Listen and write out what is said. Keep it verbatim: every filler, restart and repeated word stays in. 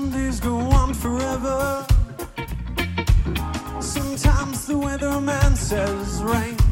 Some days go on forever. Sometimes the weatherman says rain.